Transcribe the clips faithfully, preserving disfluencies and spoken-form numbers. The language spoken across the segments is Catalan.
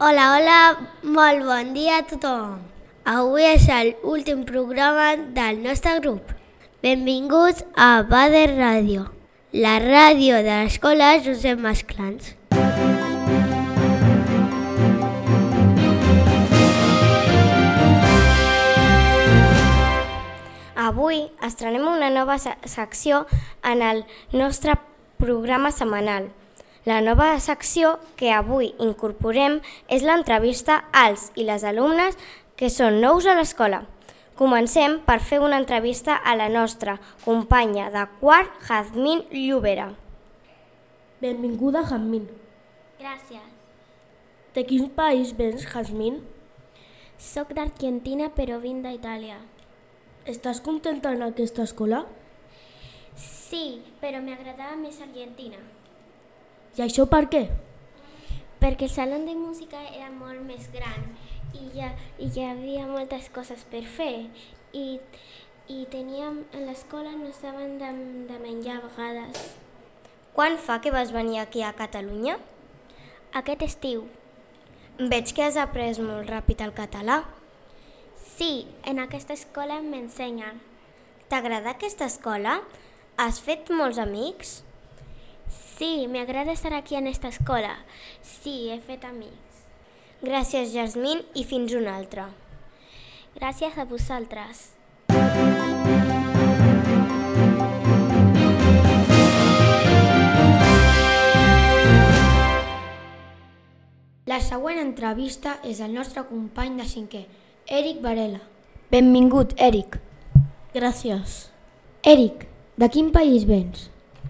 Hola, hola, molt bon dia a tothom. Avui és l'últim programa del nostre grup. Benvinguts a Bader Ràdio, la ràdio de l'escola Josep Masclans. Avui estrenem una nova secció en el nostre programa setmanal. La nova secció que avui incorporem és l'entrevista als i les alumnes que són nous a l'escola. Comencem per fer una entrevista a la nostra companya de quart, Jazmín Llobera. Benvinguda, Jazmín. Gràcies. De quin país vens, Jazmín? Soc d'Argentina, però vinc d'Itàlia. Estàs contenta en aquesta escola? Sí, però m'agradava més Argentina. I això per què? Perquè el saló de música era molt més gran i hi, i hi havia moltes coses per fer i, i teníem, a l'escola no estaven de, de menjar a vegades. Quan fa que vas venir aquí a Catalunya? Aquest estiu. Veig que has après molt ràpid el català. Sí, en aquesta escola m'ensenyen. T'agrada aquesta escola? Has fet molts amics? Sí, m'agrada estar aquí en esta escola. Sí, he fet amics. Gràcies, Jazmín, i fins una altra. Gràcies a vosaltres. La següent entrevista és el nostre company de cinquè, Eric Varela. Benvingut, Eric. Gràcies. Eric, de quin país vens?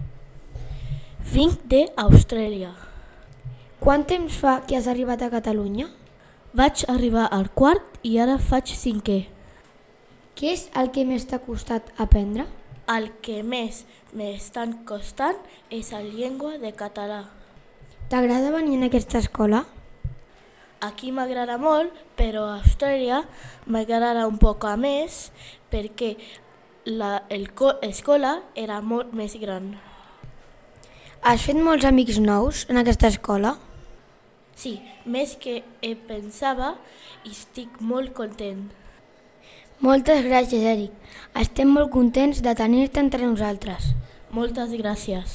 Vinc d'Austràlia. Quant temps fa que has arribat a Catalunya? Vaig arribar al quart i ara faig cinquè. Què és el que més t'ha costat aprendre? El que més m'està costant és la llengua de català. T'agrada venir en aquesta escola? Aquí m'agrada molt, però a Austràlia m'agrada un poc més perquè l'escola era molt més gran. Has fet molts amics nous en aquesta escola? Sí, més que em pensava i estic molt content. Moltes gràcies, Eric. Estem molt contents de tenir-te entre nosaltres. Moltes gràcies.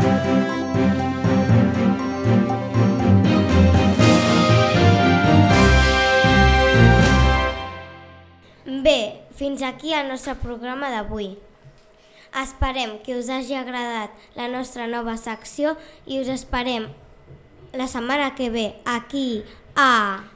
Bé, fins aquí el nostre programa d'avui. Esperem que us hagi agradat la nostra nova secció i us esperem la setmana que ve aquí a